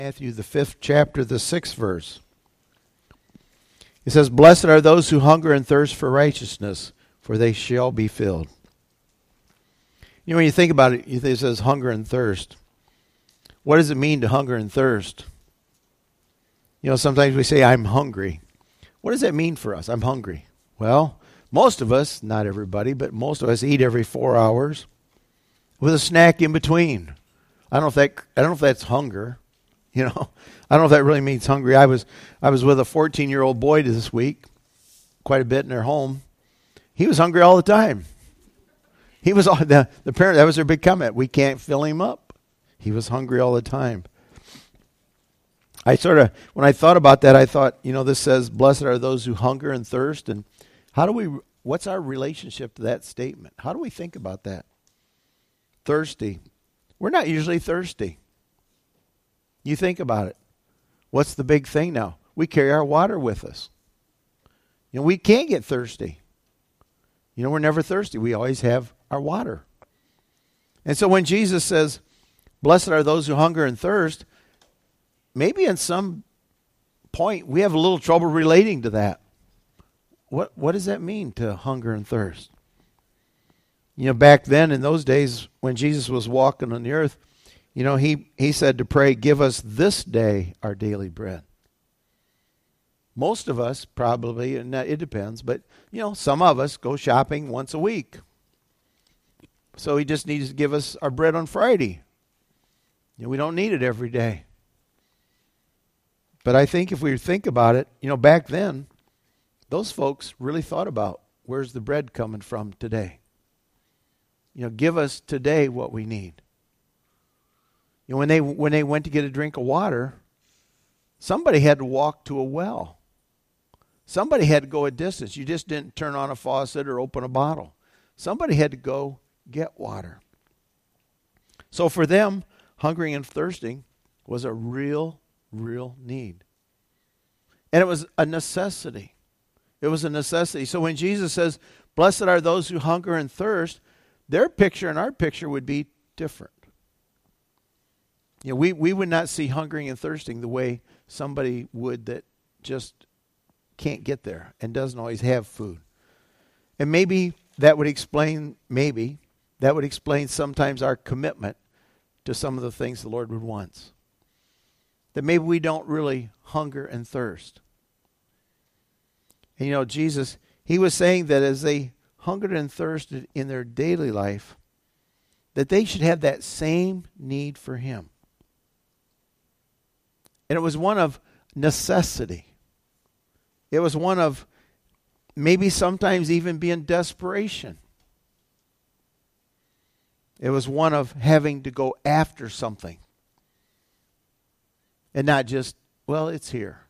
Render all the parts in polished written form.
Matthew, the 5th chapter, the 6th verse. It says, "Blessed are those who hunger and thirst for righteousness, for they shall be filled." You know, when you think about it, it says hunger and thirst. What does it mean to hunger and thirst? You know, sometimes we say, I'm hungry. What does that mean for us? I'm hungry. Well, most of us, not everybody, but most of us eat every 4 hours with a snack in between. I don't know if that's hunger. You know, I don't know if that really means hungry. I was with a 14-year-old boy this week, quite a bit in their home. He was hungry all the time. He was the parent. That was their big comment. We can't fill him up. He was hungry all the time. When I thought about that, I thought, you know, this says, "Blessed are those who hunger and thirst," and what's our relationship to that statement? How do we think about that? Thirsty. We're not usually thirsty. You think about it. What's the big thing now? We carry our water with us. You know, we can't get thirsty. You know, we're never thirsty. We always have our water. And so when Jesus says, "Blessed are those who hunger and thirst," maybe in some point we have a little trouble relating to that. What does that mean to hunger and thirst? You know, back then in those days when Jesus was walking on the earth, you know, he said to pray, "Give us this day our daily bread." Most of us probably, and it depends, but, you know, some of us go shopping once a week. So he just needs to give us our bread on Friday. You know, we don't need it every day. But I think if we think about it, you know, back then, those folks really thought about, where's the bread coming from today? You know, give us today what we need. You know, when they went to get a drink of water, somebody had to walk to a well. Somebody had to go a distance. You just didn't turn on a faucet or open a bottle. Somebody had to go get water. So for them, hungering and thirsting was a real need. And it was a necessity. It was a necessity. So when Jesus says, "Blessed are those who hunger and thirst," their picture and our picture would be different. You know, we would not see hungering and thirsting the way somebody would that just can't get there and doesn't always have food. And maybe that would explain sometimes our commitment to some of the things the Lord would want. That maybe we don't really hunger and thirst. And you know, Jesus, he was saying that as they hungered and thirsted in their daily life, that they should have that same need for him. And it was one of necessity. It was one of maybe sometimes even being desperation. It was one of having to go after something. And not just, well, it's here.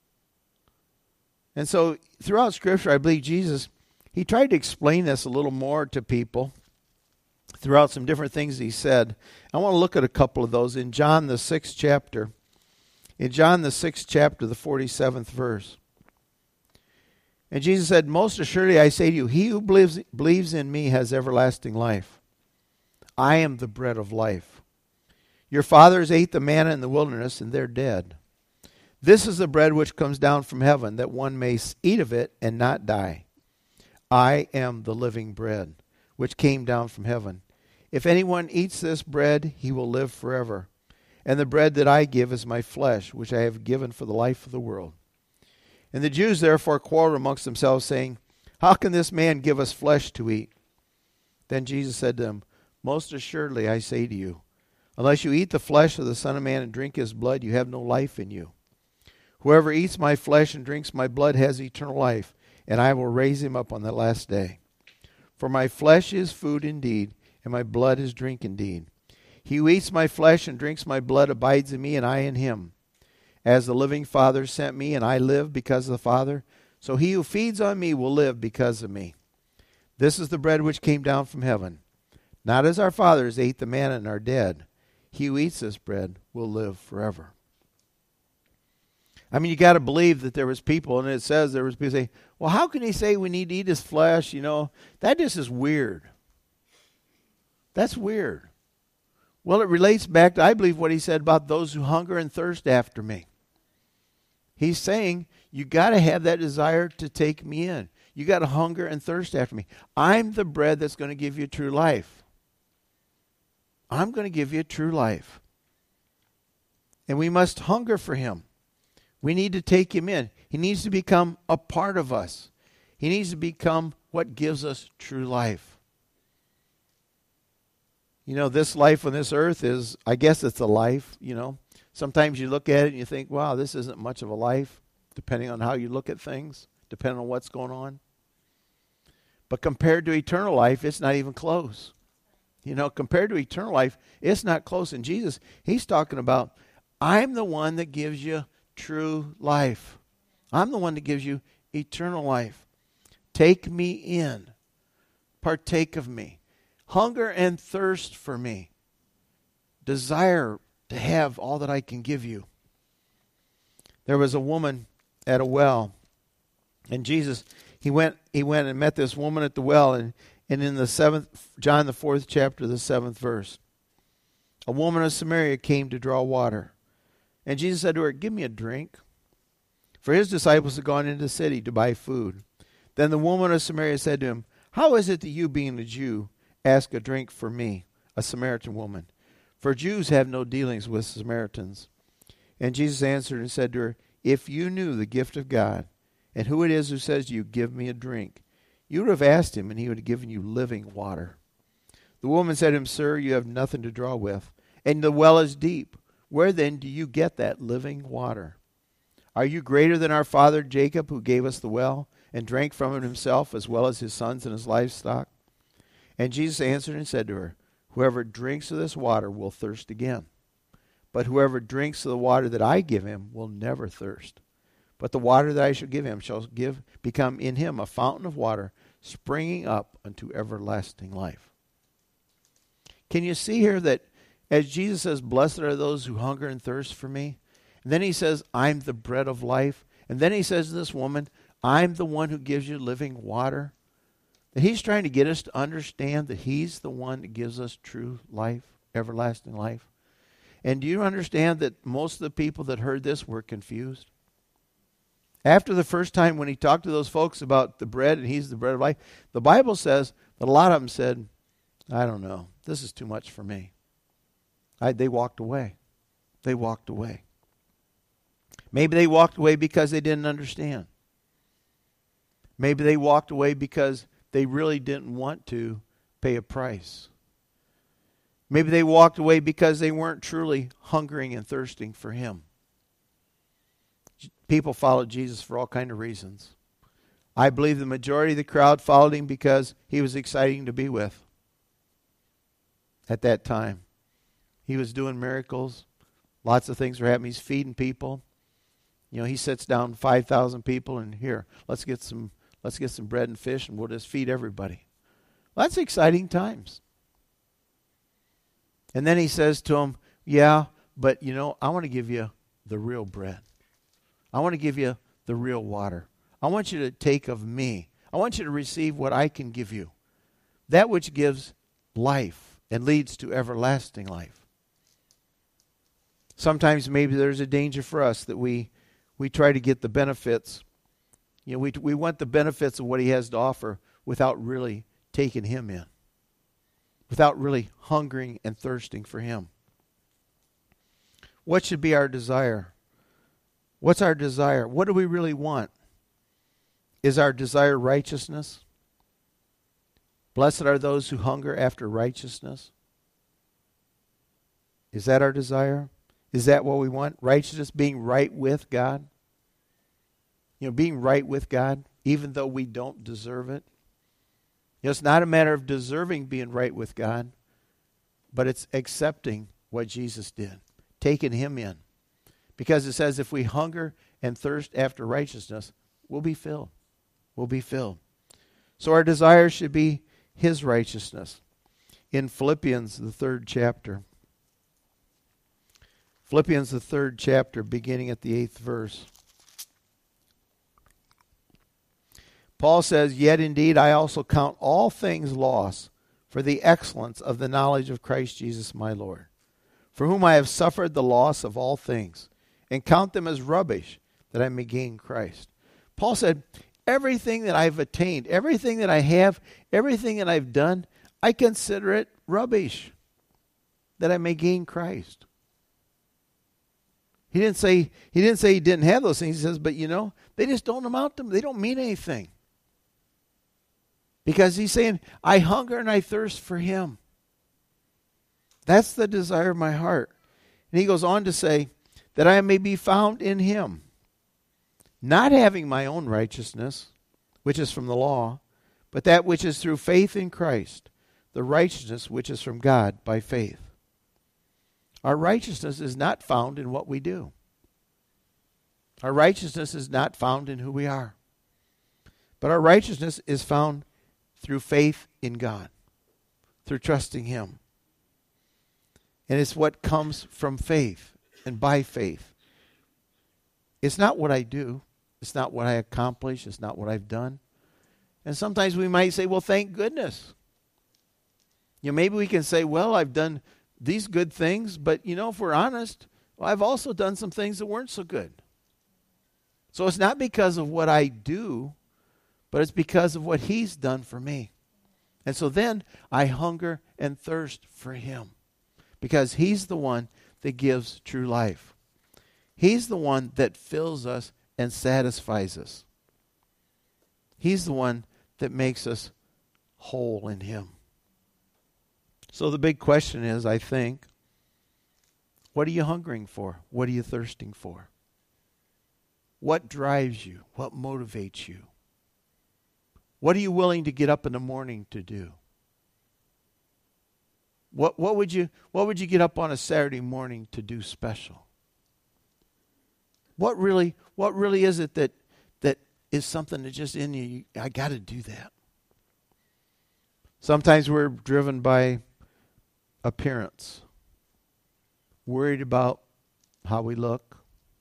And so throughout Scripture, I believe Jesus, he tried to explain this a little more to people throughout some different things he said. I want to look at a couple of those in John the 6th chapter. In John the 6th chapter, the 47th verse. And Jesus said, "Most assuredly I say to you, he who believes in me has everlasting life. I am the bread of life. Your fathers ate the manna in the wilderness, and they're dead. This is the bread which comes down from heaven, that one may eat of it and not die. I am the living bread, which came down from heaven. If anyone eats this bread, he will live forever. And the bread that I give is my flesh, which I have given for the life of the world." And the Jews therefore quarreled amongst themselves, saying, "How can this man give us flesh to eat?" Then Jesus said to them, "Most assuredly I say to you, unless you eat the flesh of the Son of Man and drink his blood, you have no life in you. Whoever eats my flesh and drinks my blood has eternal life, and I will raise him up on the last day. For my flesh is food indeed, and my blood is drink indeed. He who eats my flesh and drinks my blood abides in me, and I in him. As the living Father sent me, and I live because of the Father, so he who feeds on me will live because of me. This is the bread which came down from heaven. Not as our fathers ate the manna and are dead. He who eats this bread will live forever." I mean, you got to believe that there was people, and it says there was people say, "Well, how can he say we need to eat his flesh?" You know, that just is weird. That's weird. Well, it relates back to, I believe, what he said about those who hunger and thirst after me. He's saying, you got to have that desire to take me in. You got to hunger and thirst after me. I'm the bread that's going to give you true life. I'm going to give you true life. And we must hunger for him. We need to take him in. He needs to become a part of us. He needs to become what gives us true life. You know, this life on this earth is, I guess it's a life, you know. Sometimes you look at it and you think, wow, this isn't much of a life, depending on how you look at things, depending on what's going on. But compared to eternal life, it's not even close. You know, compared to eternal life, it's not close. And Jesus, he's talking about, I'm the one that gives you true life. I'm the one that gives you eternal life. Take me in. Partake of me. Hunger and thirst for me. Desire to have all that I can give you. There was a woman at a well, and Jesus, he went and met this woman at the well, and in the John the 4th chapter, the 7th verse, a woman of Samaria came to draw water. And Jesus said to her, give me a drink. For his disciples had gone into the city to buy food. Then the woman of Samaria said to him, how is it that you, being a Jew, ask a drink for me, a Samaritan woman? For Jews have no dealings with Samaritans. And Jesus answered and said to her, if you knew the gift of God, and who it is who says to you, give me a drink, you would have asked him, and he would have given you living water. The woman said to him, sir, you have nothing to draw with, and the well is deep. Where then do you get that living water? Are you greater than our father Jacob, who gave us the well, and drank from it himself, as well as his sons and his livestock? And Jesus answered and said to her, whoever drinks of this water will thirst again. But whoever drinks of the water that I give him will never thirst. But the water that I shall give him shall become in him a fountain of water, springing up unto everlasting life. Can you see here that as Jesus says, blessed are those who hunger and thirst for me, and then he says, I'm the bread of life, and then he says to this woman, I'm the one who gives you living water, that he's trying to get us to understand that he's the one that gives us true life, everlasting life. And do you understand that most of the people that heard this were confused? After the first time when he talked to those folks about the bread and he's the bread of life, the Bible says that a lot of them said, I don't know, this is too much for me. They walked away. They walked away. Maybe they walked away because they didn't understand. Maybe they walked away because they really didn't want to pay a price. Maybe they walked away because they weren't truly hungering and thirsting for him. People followed Jesus for all kinds of reasons. I believe the majority of the crowd followed him because he was exciting to be with at that time. He was doing miracles. Lots of things were happening. He's feeding people. You know, he sits down 5,000 people and here, let's get some bread and fish and we'll just feed everybody. Well, that's exciting times. And then he says to them, yeah, but you know, I want to give you the real bread. I want to give you the real water. I want you to take of me. I want you to receive what I can give you. That which gives life and leads to everlasting life. Sometimes maybe there's a danger for us that we try to get the benefits. You know, we want the benefits of what he has to offer without really taking him in. Without really hungering and thirsting for him. What should be our desire? What's our desire? What do we really want? Is our desire righteousness? Blessed are those who hunger after righteousness. Is that our desire? Is that what we want? Righteousness, being right with God? You know, being right with God, even though we don't deserve it. You know, it's not a matter of deserving being right with God, but it's accepting what Jesus did, taking him in. Because it says if we hunger and thirst after righteousness, we'll be filled. We'll be filled. So our desire should be his righteousness. In Philippians, the 3rd chapter. Philippians, the 3rd chapter, beginning at the 8th verse. Paul says, yet indeed I also count all things loss for the excellence of the knowledge of Christ Jesus my Lord. for whom I have suffered the loss of all things, and count them as rubbish, that I may gain Christ. Paul said, everything that I've attained, everything that I have, everything that I've done, I consider it rubbish, that I may gain Christ. He didn't say he didn't have those things. He says, but they just don't amount to, they don't mean anything. Because he's saying, I hunger and I thirst for him. That's the desire of my heart. And he goes on to say, that I may be found in him, not having my own righteousness, which is from the law, but that which is through faith in Christ, the righteousness which is from God by faith. Our righteousness is not found in what we do. Our righteousness is not found in who we are. But our righteousness is found through faith in God, through trusting him. And it's what comes from faith and by faith. It's not what I do. It's not what I accomplish. It's not what I've done. And sometimes we might say, well, thank goodness. Maybe we can say, well, I've done these good things, but if we're honest, well, I've also done some things that weren't so good. So it's not because of what I do, but it's because of what he's done for me. And so then I hunger and thirst for him, because he's the one that gives true life. He's the one that fills us and satisfies us. He's the one that makes us whole in him. So the big question is, I think, what are you hungering for? What are you thirsting for? What drives you? What motivates you? What are you willing to get up in the morning to do? What would you get up on a Saturday morning to do special? What really is it that is something that's just in you? I got to do that. Sometimes we're driven by appearance, worried about how we look,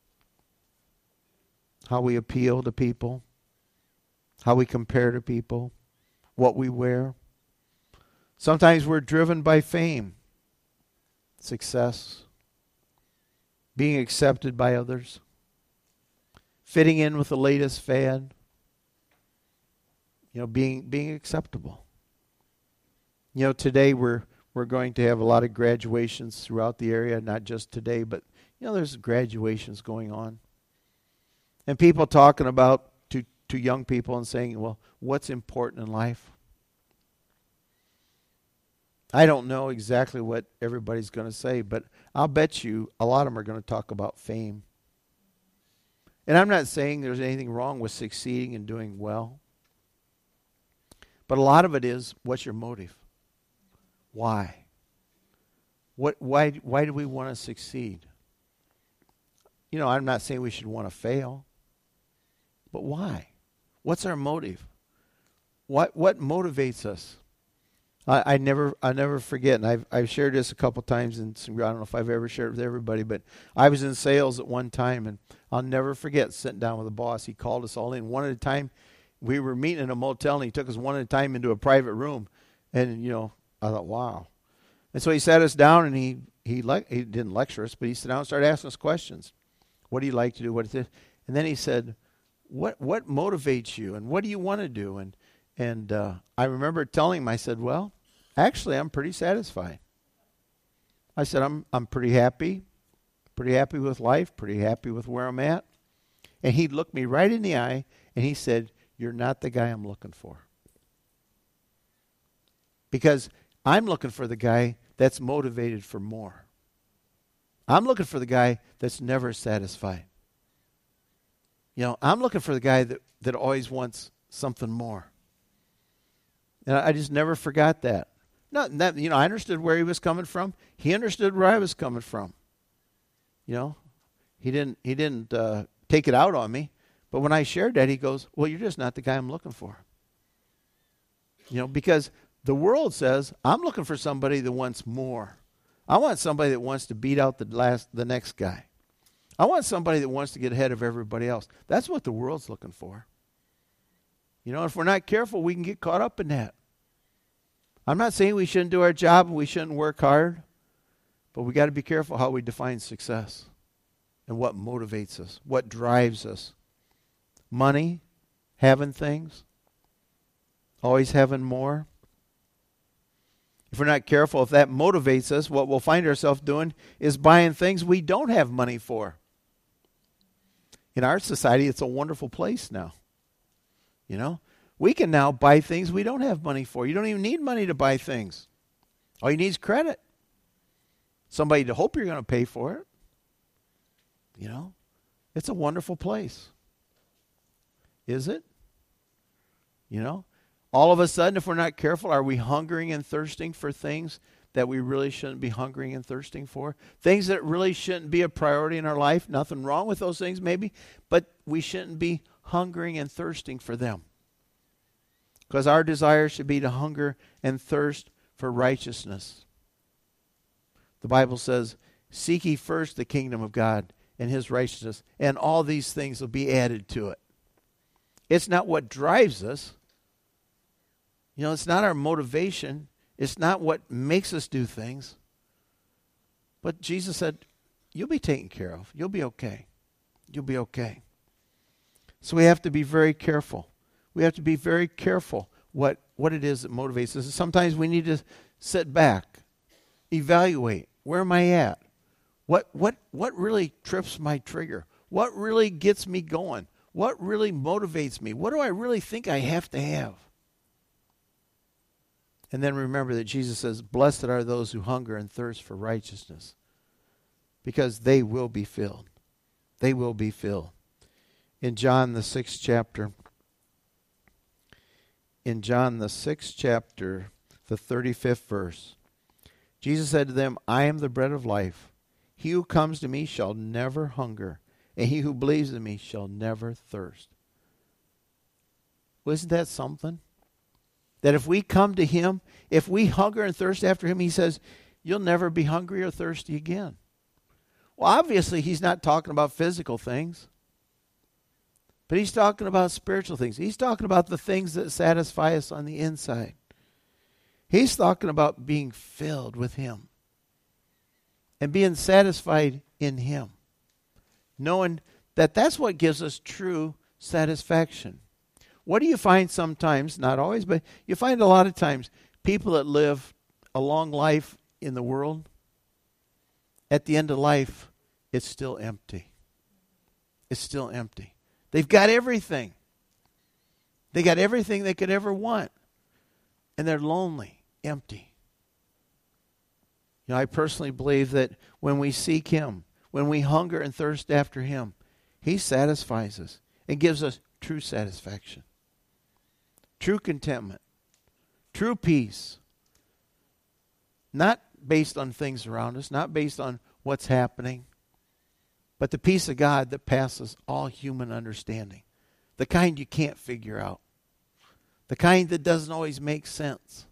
how we appeal to people, how we compare to people, what we wear. Sometimes we're driven by fame, success, being accepted by others, fitting in with the latest fad, being acceptable. Today we're going to have a lot of graduations throughout the area, not just today, but there's graduations going on. And people talking about to young people and saying, well, what's important in life? I don't know exactly what everybody's going to say, but I'll bet you a lot of them are going to talk about fame. And I'm not saying there's anything wrong with succeeding and doing well. But a lot of it is, what's your motive? Why? Why do we want to succeed? I'm not saying we should want to fail. But why? What's our motive? What motivates us? I never forget, and I've shared this a couple times, and I don't know if I've ever shared it with everybody, but I was in sales at one time, and I'll never forget sitting down with the boss. He called us all in one at a time. We were meeting in a motel, and he took us one at a time into a private room, and I thought, wow. And so he sat us down, and he didn't lecture us, but he sat down and started asking us questions. What do you like to do? What is this? And then he said, What motivates you, and what do you want to do? And I remember telling him, I said, well, actually, I'm pretty satisfied. I said, I'm pretty happy with life, pretty happy with where I'm at. And he looked me right in the eye, and he said, you're not the guy I'm looking for. Because I'm looking for the guy that's motivated for more. I'm looking for the guy that's never satisfied. I'm looking for the guy that always wants something more. And I just never forgot that. Not that, I understood where he was coming from. He understood where I was coming from. He didn't take it out on me. But when I shared that, he goes, well, you're just not the guy I'm looking for. Because the world says, I'm looking for somebody that wants more. I want somebody that wants to beat out the next guy. I want somebody that wants to get ahead of everybody else. That's what the world's looking for. If we're not careful, we can get caught up in that. I'm not saying we shouldn't do our job and we shouldn't work hard, But we got to be careful how we define success and what motivates us, what drives us. Money, having things, always having more. If we're not careful, if that motivates us, what we'll find ourselves doing is buying things we don't have money for. In our society, it's a wonderful place now. You know, we can now buy things we don't have money for. You don't even need money to buy things. All you need is credit. Somebody to hope you're going to pay for it. You know, it's a wonderful place. Is it? You know, all of a sudden, if we're not careful, are we hungering and thirsting for things that we really shouldn't be hungering and thirsting for? Things that really shouldn't be a priority in our life. Nothing wrong with those things maybe, but we shouldn't be hungering and thirsting for them. Because our desire should be to hunger and thirst for righteousness. The Bible says, seek ye first the kingdom of God and his righteousness, and all these things will be added to it. It's not what drives us. You know, it's not our motivation. It's not what makes us do things. But Jesus said, you'll be taken care of. You'll be okay. You'll be okay. So we have to be very careful. We have to be very careful what it is that motivates us. Sometimes we need to sit back, evaluate. Where am I at? What really trips my trigger? What really gets me going? What really motivates me? What do I really think I have to have? And then remember that Jesus says, blessed are those who hunger and thirst for righteousness, because they will be filled. They will be filled. In John the 6th chapter, the 35th verse, Jesus said to them, I am the bread of life. He who comes to me shall never hunger, and he who believes in me shall never thirst. Well, isn't that something? That if we come to him, if we hunger and thirst after him, he says, you'll never be hungry or thirsty again. Well, obviously, he's not talking about physical things. But he's talking about spiritual things. He's talking about the things that satisfy us on the inside. He's talking about being filled with him and being satisfied in him, knowing that that's what gives us true satisfaction. What do you find sometimes, not always, but you find a lot of times, people that live a long life in the world, at the end of life, it's still empty. It's still empty. They've got everything. They got everything they could ever want. And they're lonely, empty. You know, I personally believe that when we seek him, when we hunger and thirst after him, he satisfies us and gives us true satisfaction, true contentment, true peace. Not based on things around us, not based on what's happening, but the peace of God that passes all human understanding. The kind you can't figure out. The kind that doesn't always make sense.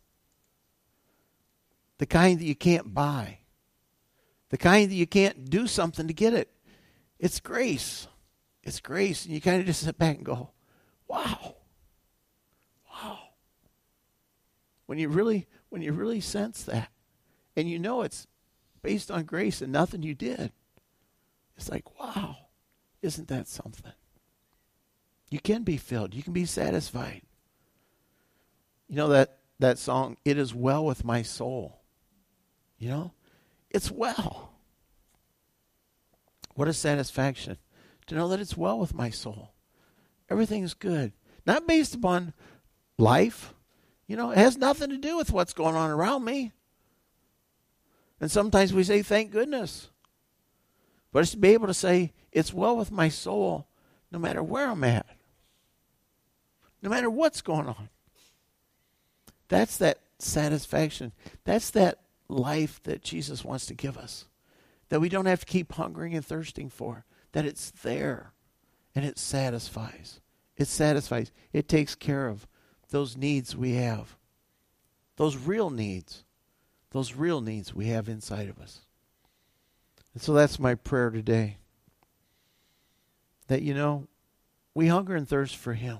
The kind that you can't buy. The kind that you can't do something to get it. It's grace. It's grace. And you kind of just sit back and go, wow. Wow. When you really sense that, and you know it's based on grace and nothing you did, it's like, wow, isn't that something? You can be filled. You can be satisfied. You know that song, It Is Well With My Soul. You know, it's well. What a satisfaction to know that it's well with my soul. Everything's good. Not based upon life. You know, it has nothing to do with what's going on around me. And sometimes we say, thank goodness. But it's to be able to say, it's well with my soul, no matter where I'm at. No matter what's going on. That's that satisfaction. That's that life that Jesus wants to give us. That we don't have to keep hungering and thirsting for. That it's there. And it satisfies. It satisfies. It takes care of those needs we have. Those real needs. Those real needs we have inside of us. And so that's my prayer today. That, you know, we hunger and thirst for him.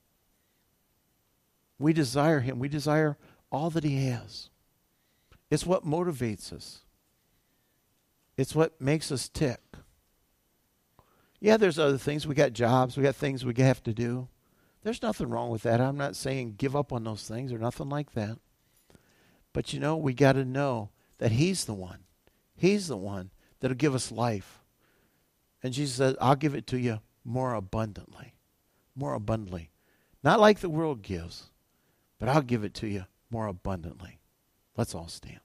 We desire him. We desire all that he has. It's what motivates us. It's what makes us tick. Yeah, there's other things. We got jobs. We got things we have to do. There's nothing wrong with that. I'm not saying give up on those things or nothing like that. But we got to know that He's the one. He's the one that'll give us life. And Jesus said, I'll give it to you more abundantly. More abundantly. Not like the world gives, but I'll give it to you more abundantly. Let's all stand.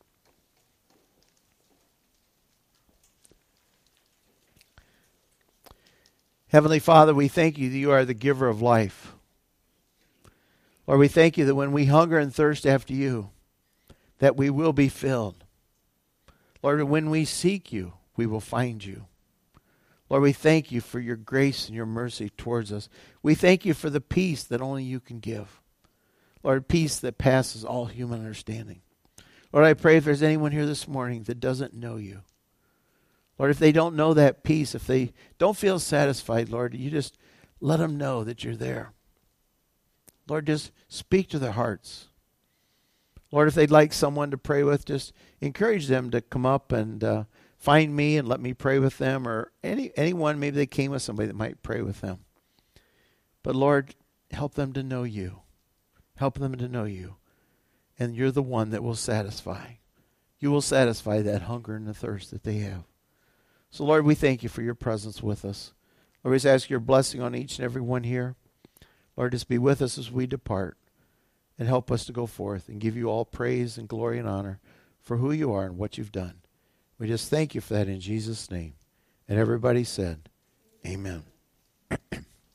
Heavenly Father, we thank you that you are the giver of life. Lord, we thank you that when we hunger and thirst after you, that we will be filled. Lord, when we seek you, we will find you. Lord, we thank you for your grace and your mercy towards us. We thank you for the peace that only you can give. Lord, peace that passes all human understanding. Lord, I pray if there's anyone here this morning that doesn't know you, Lord, if they don't know that peace, if they don't feel satisfied, Lord, you just let them know that you're there. Lord, just speak to their hearts. Lord, if they'd like someone to pray with, just encourage them to come up and find me and let me pray with them, or anyone, maybe they came with somebody that might pray with them. But Lord, help them to know you. Help them to know you. And you're the one that will satisfy. You will satisfy that hunger and the thirst that they have. So Lord, we thank you for your presence with us. Lord, we just ask your blessing on each and every one here. Lord, just be with us as we depart and help us to go forth and give you all praise and glory and honor for who you are and what you've done. We just thank you for that in Jesus' name. And everybody said, amen.